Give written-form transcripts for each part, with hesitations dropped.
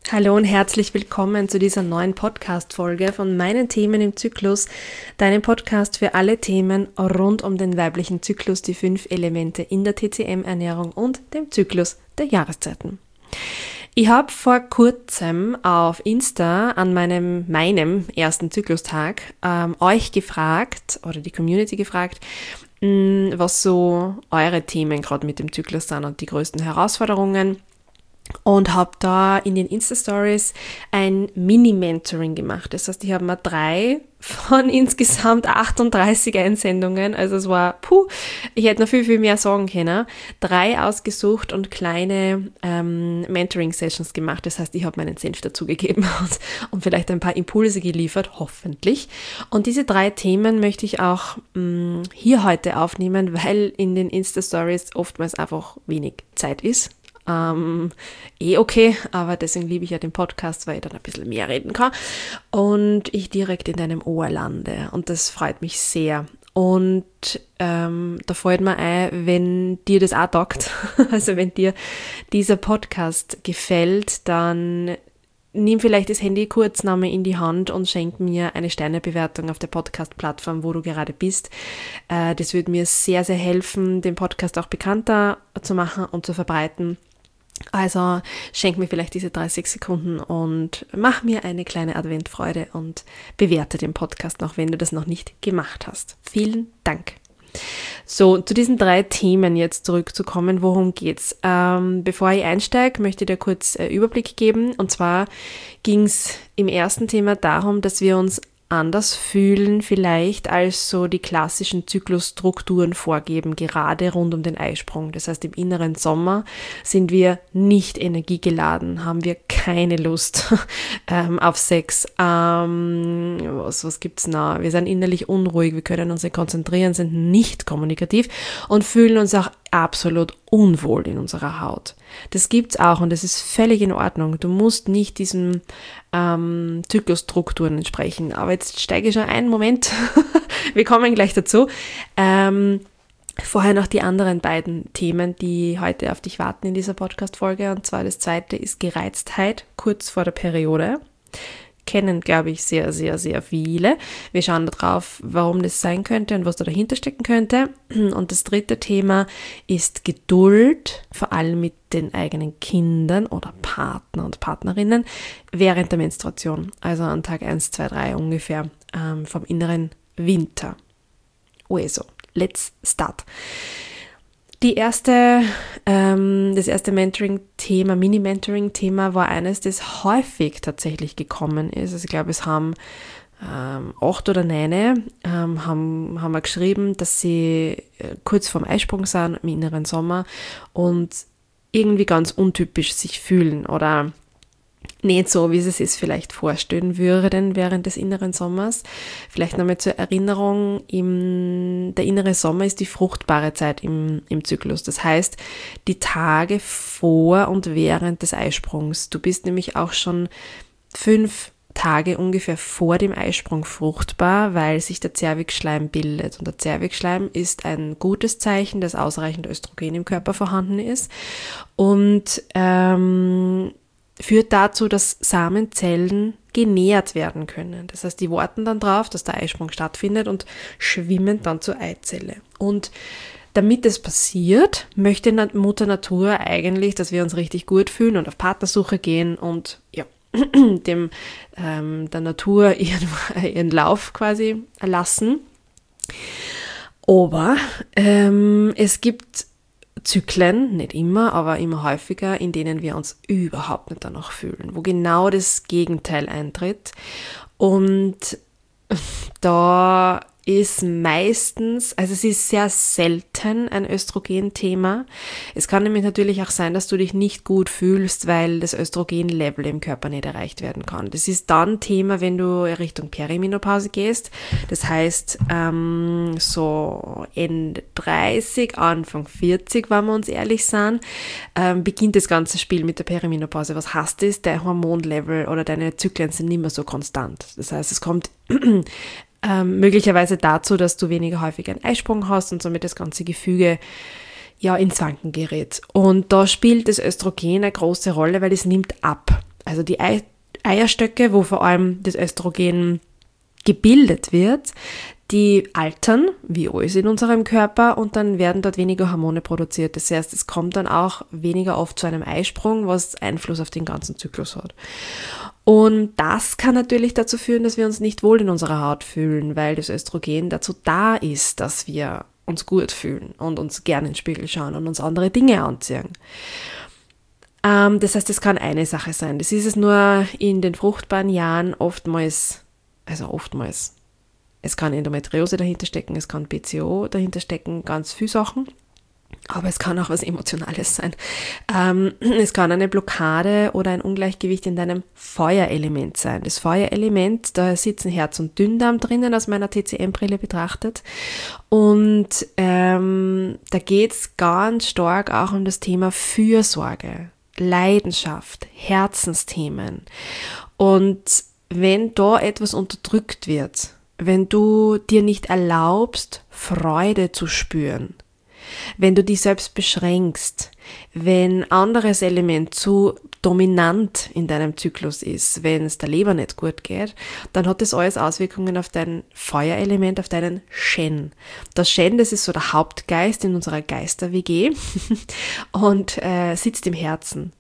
Hallo und herzlich willkommen zu dieser neuen Podcast-Folge von meinen Themen im Zyklus, deinem Podcast für alle Themen rund um den weiblichen Zyklus, die 5 Elemente in der TCM-Ernährung und dem Zyklus der Jahreszeiten. Ich habe vor kurzem auf Insta an meinem ersten Zyklustag euch gefragt, oder die Community gefragt, was so eure Themen gerade mit dem Zyklus sind und die größten Herausforderungen. Und habe da in den Insta-Stories ein Mini-Mentoring gemacht. Das heißt, ich habe mir 3 von insgesamt 38 Einsendungen, also es war, ich hätte noch viel mehr sagen können, 3 ausgesucht und kleine Mentoring-Sessions gemacht. Das heißt, ich habe meinen Senf dazugegeben und vielleicht ein paar Impulse geliefert, hoffentlich. Und diese 3 Themen möchte ich auch hier heute aufnehmen, weil in den Insta-Stories oftmals einfach wenig Zeit ist. Okay, aber deswegen liebe ich ja den Podcast, weil ich dann ein bisschen mehr reden kann und ich direkt in deinem Ohr lande und das freut mich sehr. Und da fällt mir ein, wenn dir das auch taugt, also wenn dir dieser Podcast gefällt, dann nimm vielleicht das Handy kurz in die Hand und schenk mir eine Sternebewertung auf der Podcast-Plattform, wo du gerade bist. Das würde mir sehr, sehr helfen, den Podcast auch bekannter zu machen und zu verbreiten. Also schenk mir vielleicht diese 30 Sekunden und mach mir eine kleine Adventfreude und bewerte den Podcast noch, wenn du das noch nicht gemacht hast. Vielen Dank. So, zu diesen 3 Themen jetzt zurückzukommen, worum geht's? Bevor ich einsteige, möchte ich dir kurz Überblick geben. Und zwar ging es im ersten Thema darum, dass wir uns anders fühlen vielleicht, als so die klassischen Zyklusstrukturen vorgeben, gerade rund um den Eisprung. Das heißt, im inneren Sommer sind wir nicht energiegeladen, haben wir keine Lust auf Sex. Was gibt's noch? Wir sind innerlich unruhig, wir können uns nicht konzentrieren, sind nicht kommunikativ und fühlen uns auch absolut unwohl in unserer Haut. Das gibt's auch und das ist völlig in Ordnung. Du musst nicht diesen Zyklusstrukturen entsprechen. Aber jetzt steige ich schon ein. Moment, wir kommen gleich dazu. Vorher noch die anderen beiden Themen, die heute auf dich warten in dieser Podcast-Folge. Und zwar das zweite ist Gereiztheit kurz vor der Periode. Kennen, glaube ich, sehr, sehr, sehr viele. Wir schauen darauf, warum das sein könnte und was da dahinter stecken könnte. Und das dritte Thema ist Geduld, vor allem mit den eigenen Kindern oder Partner und Partnerinnen während der Menstruation, also an Tag 1, 2, 3 ungefähr vom inneren Winter. Also, let's start. Das erste Mentoring-Thema, Mini-Mentoring-Thema war eines, das häufig tatsächlich gekommen ist. Also ich glaube, es haben 8 oder 9 haben wir geschrieben, dass sie kurz vorm Eisprung sind im inneren Sommer und irgendwie ganz untypisch sich fühlen oder nicht so, wie sie es sich vielleicht vorstellen würden während des inneren Sommers. Vielleicht nochmal zur Erinnerung, der innere Sommer ist die fruchtbare Zeit im Zyklus. Das heißt, die Tage vor und während des Eisprungs. Du bist nämlich auch schon 5 Tage ungefähr vor dem Eisprung fruchtbar, weil sich der Zervixschleim bildet. Und der Zervixschleim ist ein gutes Zeichen, dass ausreichend Östrogen im Körper vorhanden ist und führt dazu, dass Samenzellen genährt werden können. Das heißt, die warten dann drauf, dass der Eisprung stattfindet und schwimmen dann zur Eizelle. Und damit es passiert, möchte Mutter Natur eigentlich, dass wir uns richtig gut fühlen und auf Partnersuche gehen und der Natur ihren Lauf quasi lassen. Aber es gibt Zyklen, nicht immer, aber immer häufiger, in denen wir uns überhaupt nicht danach fühlen, wo genau das Gegenteil eintritt. Und da ist meistens, also es ist sehr selten ein Östrogen-Thema. Es kann nämlich natürlich auch sein, dass du dich nicht gut fühlst, weil das Östrogen-Level im Körper nicht erreicht werden kann. Das ist dann Thema, wenn du Richtung Perimenopause gehst. Das heißt, so Ende 30, Anfang 40, wenn wir uns ehrlich sind, beginnt das ganze Spiel mit der Perimenopause. Was heißt das? Dein Hormonlevel oder deine Zyklen sind nicht mehr so konstant. Das heißt, es kommt möglicherweise dazu, dass du weniger häufig einen Eisprung hast und somit das ganze Gefüge ins Wanken gerät. Und da spielt das Östrogen eine große Rolle, weil es nimmt ab. also die Eierstöcke, wo vor allem das Östrogen gebildet wird, die altern, wie alles in unserem Körper, und dann werden dort weniger Hormone produziert. Das heißt, es kommt dann auch weniger oft zu einem Eisprung, was Einfluss auf den ganzen Zyklus hat. Und das kann natürlich dazu führen, dass wir uns nicht wohl in unserer Haut fühlen, weil das Östrogen dazu da ist, dass wir uns gut fühlen und uns gerne in den Spiegel schauen und uns andere Dinge anziehen. Das heißt, das kann eine Sache sein. Das ist es nur in den fruchtbaren Jahren oftmals. Es kann Endometriose dahinter stecken, es kann PCO dahinter stecken, ganz viele Sachen. Aber es kann auch was Emotionales sein. Es kann eine Blockade oder ein Ungleichgewicht in deinem Feuerelement sein. Das Feuerelement, da sitzen Herz und Dünndarm drinnen, aus meiner TCM-Brille betrachtet. Und da geht es ganz stark auch um das Thema Fürsorge, Leidenschaft, Herzensthemen. Und wenn da etwas unterdrückt wird, wenn du dir nicht erlaubst, Freude zu spüren, wenn du dich selbst beschränkst, wenn ein anderes Element zu dominant in deinem Zyklus ist, wenn es der Leber nicht gut geht, dann hat das alles Auswirkungen auf dein Feuerelement, auf deinen Shen. Das Shen, das ist so der Hauptgeist in unserer Geister-WG und sitzt im Herzen.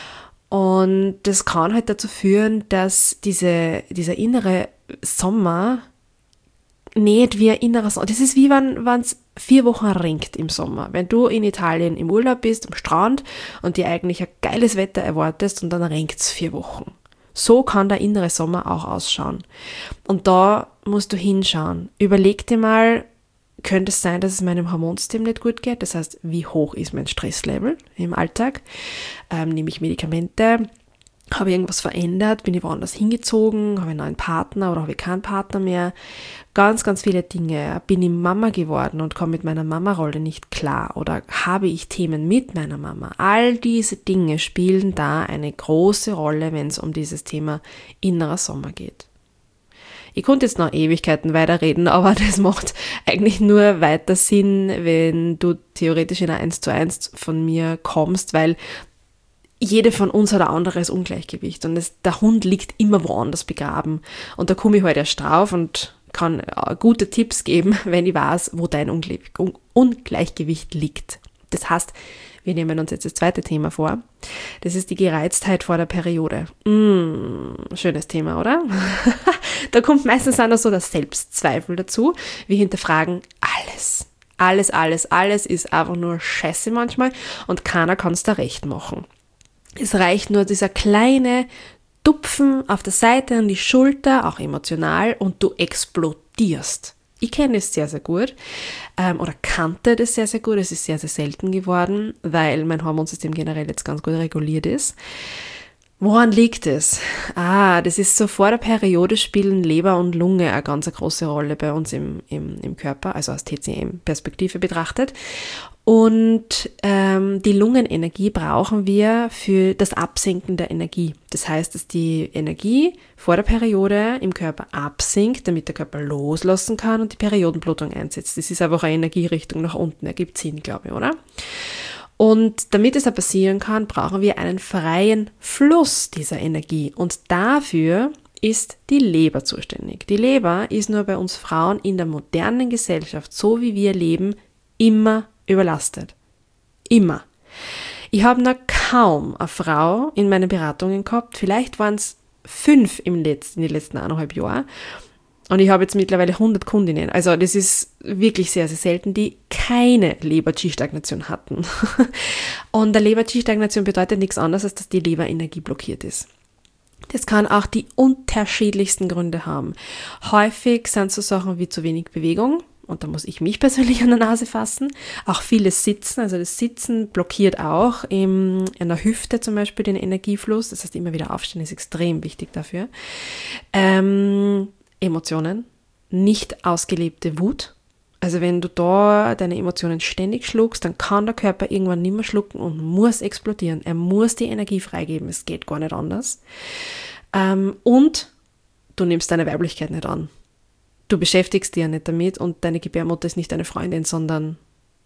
Und das kann halt dazu führen, dass dieser innere Sommer nicht wie ein innerer Sommer. Das ist wie wenn es 4 Wochen regnet im Sommer. Wenn du in Italien im Urlaub bist, am Strand und dir eigentlich ein geiles Wetter erwartest und dann regnet es 4 Wochen. So kann der innere Sommer auch ausschauen. Und da musst du hinschauen. Überleg dir mal, könnte es sein, dass es meinem Hormonsystem nicht gut geht? Das heißt, wie hoch ist mein Stresslevel im Alltag? Nehme ich Medikamente? Habe ich irgendwas verändert? Bin ich woanders hingezogen? Habe ich einen neuen Partner oder habe ich keinen Partner mehr? Ganz, ganz viele Dinge. Bin ich Mama geworden und komme mit meiner Mama-Rolle nicht klar? Oder habe ich Themen mit meiner Mama? All diese Dinge spielen da eine große Rolle, wenn es um dieses Thema innerer Sommer geht. Ich konnte jetzt noch Ewigkeiten weiterreden, aber das macht eigentlich nur weiter Sinn, wenn du theoretisch in ein 1:1 von mir kommst, weil jede von uns hat ein anderes Ungleichgewicht und der Hund liegt immer woanders begraben. Und da komme ich halt erst drauf und kann gute Tipps geben, wenn ich weiß, wo dein Ungleichgewicht liegt. Das heißt, wir nehmen uns jetzt das zweite Thema vor. Das ist die Gereiztheit vor der Periode. Schönes Thema, oder? Da kommt meistens auch noch so der Selbstzweifel dazu. Wir hinterfragen alles. Alles ist einfach nur Scheiße manchmal und keiner kann es da recht machen. Es reicht nur dieser kleine Tupfen auf der Seite an die Schulter, auch emotional, und du explodierst. Ich kenne das sehr, sehr gut oder kannte das sehr, sehr gut. Es ist sehr, sehr selten geworden, weil mein Hormonsystem generell jetzt ganz gut reguliert ist. Woran liegt es? Das ist so, vor der Periode spielen Leber und Lunge eine ganz große Rolle bei uns im Körper, also aus TCM-Perspektive betrachtet. Und die Lungenenergie brauchen wir für das Absinken der Energie. Das heißt, dass die Energie vor der Periode im Körper absinkt, damit der Körper loslassen kann und die Periodenblutung einsetzt. Das ist einfach eine Energierichtung nach unten, ergibt Sinn, glaube ich, oder? Und damit es auch passieren kann, brauchen wir einen freien Fluss dieser Energie. Und dafür ist die Leber zuständig. Die Leber ist nur bei uns Frauen in der modernen Gesellschaft, so wie wir leben, immer überlastet. Immer. Ich habe noch kaum eine Frau in meinen Beratungen gehabt, vielleicht waren es 5 in den letzten 1,5 Jahren. Und ich habe jetzt mittlerweile 100 Kundinnen. Also das ist wirklich sehr, sehr selten, die keine Leber-Qi-Stagnation hatten. Und eine Leber-Qi-Stagnation bedeutet nichts anderes, als dass die Leberenergie blockiert ist. Das kann auch die unterschiedlichsten Gründe haben. Häufig sind so Sachen wie zu wenig Bewegung. Und da muss ich mich persönlich an der Nase fassen. Auch vieles Sitzen, also das Sitzen blockiert auch in der Hüfte zum Beispiel den Energiefluss. Das heißt, immer wieder aufstehen ist extrem wichtig dafür. Emotionen, nicht ausgelebte Wut. Also wenn du da deine Emotionen ständig schluckst, dann kann der Körper irgendwann nicht mehr schlucken und muss explodieren. Er muss die Energie freigeben, es geht gar nicht anders. Und du nimmst deine Weiblichkeit nicht an. Du beschäftigst dich ja nicht damit und deine Gebärmutter ist nicht deine Freundin, sondern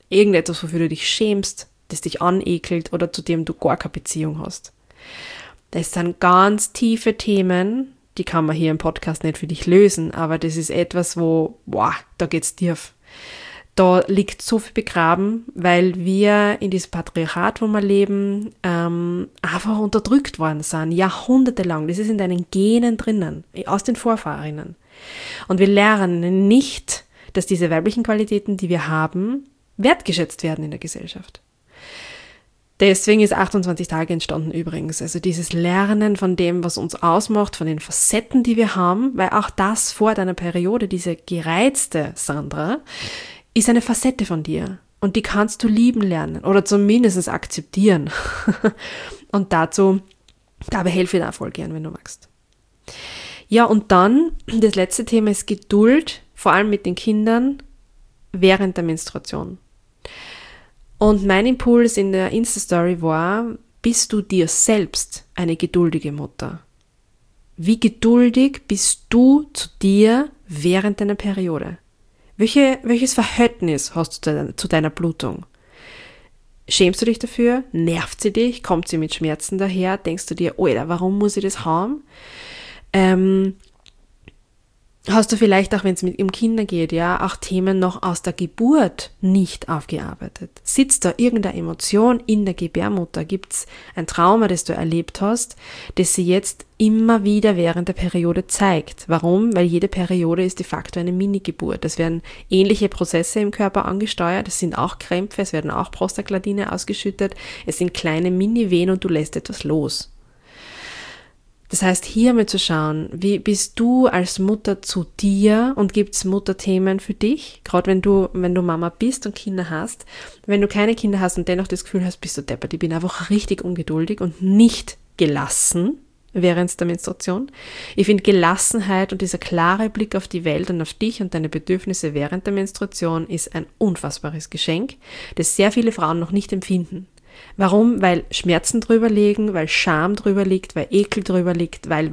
irgendetwas, wofür du dich schämst, das dich anekelt oder zu dem du gar keine Beziehung hast. Das sind ganz tiefe Themen, die kann man hier im Podcast nicht für dich lösen, aber das ist etwas, da geht's tief. Da liegt so viel begraben, weil wir in diesem Patriarchat, wo wir leben, einfach unterdrückt worden sind, jahrhundertelang. Das ist in deinen Genen drinnen, aus den Vorfahrinnen. Und wir lernen nicht, dass diese weiblichen Qualitäten, die wir haben, wertgeschätzt werden in der Gesellschaft. Deswegen ist 28 Tage entstanden übrigens. Also dieses Lernen von dem, was uns ausmacht, von den Facetten, die wir haben, weil auch das vor deiner Periode, diese gereizte Sandra, ist eine Facette von dir. Und die kannst du lieben lernen oder zumindest akzeptieren. Und dabei helfe ich dir auch voll gern, wenn du magst. Ja, und dann, das letzte Thema ist Geduld, vor allem mit den Kindern, während der Menstruation. Und mein Impuls in der Insta-Story war, bist du dir selbst eine geduldige Mutter? Wie geduldig bist du zu dir während deiner Periode? Welches Verhältnis hast du zu deiner Blutung? Schämst du dich dafür? Nervt sie dich? Kommt sie mit Schmerzen daher? Denkst du dir, Alter, warum muss ich das haben? Hast du vielleicht auch, wenn es um Kinder geht, ja, auch Themen noch aus der Geburt nicht aufgearbeitet? Sitzt da irgendeine Emotion in der Gebärmutter? Gibt's ein Trauma, das du erlebt hast, das sie jetzt immer wieder während der Periode zeigt? Warum? Weil jede Periode ist de facto eine Mini-Geburt. Es werden ähnliche Prozesse im Körper angesteuert, es sind auch Krämpfe, es werden auch Prostaglandine ausgeschüttet, es sind kleine Mini-Wehen und du lässt etwas los. Das heißt, hier mal zu schauen, wie bist du als Mutter zu dir und gibt es Mutterthemen für dich? Gerade wenn du Mama bist und Kinder hast. Wenn du keine Kinder hast und dennoch das Gefühl hast, bist du deppert, ich bin einfach richtig ungeduldig und nicht gelassen während der Menstruation. Ich finde Gelassenheit und dieser klare Blick auf die Welt und auf dich und deine Bedürfnisse während der Menstruation ist ein unfassbares Geschenk, das sehr viele Frauen noch nicht empfinden. Warum? Weil Schmerzen drüber liegen, weil Scham drüber liegt, weil Ekel drüber liegt, weil.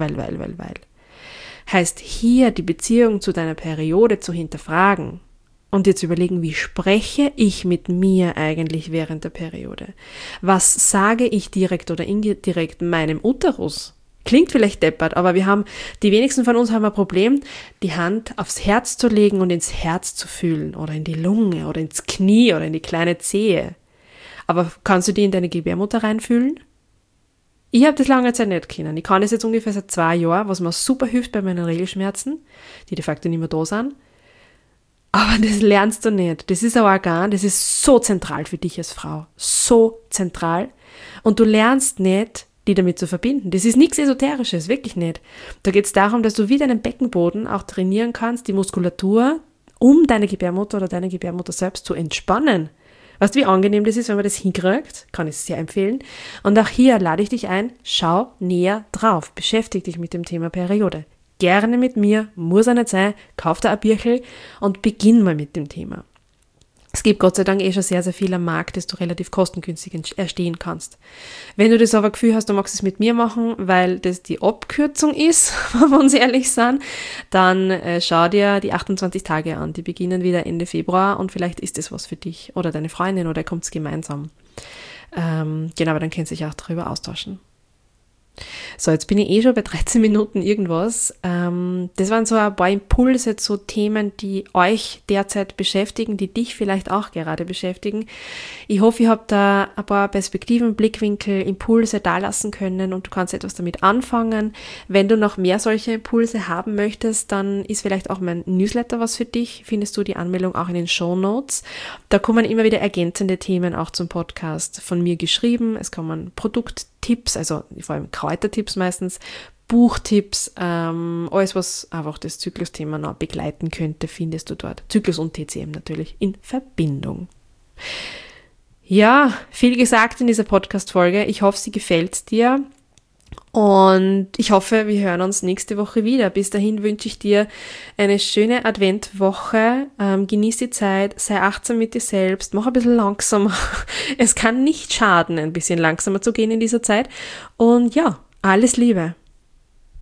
Heißt hier die Beziehung zu deiner Periode zu hinterfragen und dir zu überlegen, wie spreche ich mit mir eigentlich während der Periode? Was sage ich direkt oder indirekt meinem Uterus? Klingt vielleicht deppert, aber die wenigsten von uns haben ein Problem, die Hand aufs Herz zu legen und ins Herz zu fühlen oder in die Lunge oder ins Knie oder in die kleine Zehe. Aber kannst du die in deine Gebärmutter reinfühlen? Ich habe das lange Zeit nicht können. Ich kann das jetzt ungefähr seit 2 Jahren, was mir super hilft bei meinen Regelschmerzen, die de facto nicht mehr da sind. Aber das lernst du nicht. Das ist ein Organ, das ist so zentral für dich als Frau. So zentral. Und du lernst nicht, die damit zu verbinden. Das ist nichts Esoterisches, wirklich nicht. Da geht es darum, dass du wie deinen Beckenboden auch trainieren kannst, die Muskulatur, um deine Gebärmutter oder deine Gebärmutter selbst zu entspannen. Weißt du, wie angenehm das ist, wenn man das hinkriegt? Kann ich sehr empfehlen. Und auch hier lade ich dich ein, schau näher drauf. Beschäftige dich mit dem Thema Periode. Gerne mit mir, muss auch nicht sein, kauf dir ein Bierchen und beginn mal mit dem Thema. Es gibt Gott sei Dank schon sehr, sehr viel am Markt, das du relativ kostengünstig erstehen kannst. Wenn du das aber Gefühl hast, du magst es mit mir machen, weil das die Abkürzung ist, wenn wir uns ehrlich sind, dann schau dir die 28 Tage an. Die beginnen wieder Ende Februar und vielleicht ist das was für dich oder deine Freundin oder ihr kommt gemeinsam. Genau, aber dann könnt ihr euch auch darüber austauschen. So, jetzt bin ich schon bei 13 Minuten irgendwas. Das waren so ein paar Impulse zu Themen, die euch derzeit beschäftigen, die dich vielleicht auch gerade beschäftigen. Ich hoffe, ihr habt da ein paar Perspektiven, Blickwinkel, Impulse dalassen können und du kannst etwas damit anfangen. Wenn du noch mehr solche Impulse haben möchtest, dann ist vielleicht auch mein Newsletter was für dich. Findest du die Anmeldung auch in den Shownotes. Da kommen immer wieder ergänzende Themen auch zum Podcast von mir geschrieben. Es kommen Produkttipps, also vor allem Kräutertipps meistens, Buchtipps, alles, was einfach das Zyklusthema noch begleiten könnte, findest du dort. Zyklus und TCM natürlich in Verbindung. Ja, viel gesagt in dieser Podcast-Folge. Ich hoffe, sie gefällt dir. Und ich hoffe, wir hören uns nächste Woche wieder. Bis dahin wünsche ich dir eine schöne Adventwoche. Genieß die Zeit, sei achtsam mit dir selbst, mach ein bisschen langsamer. Es kann nicht schaden, ein bisschen langsamer zu gehen in dieser Zeit. Und ja, alles Liebe.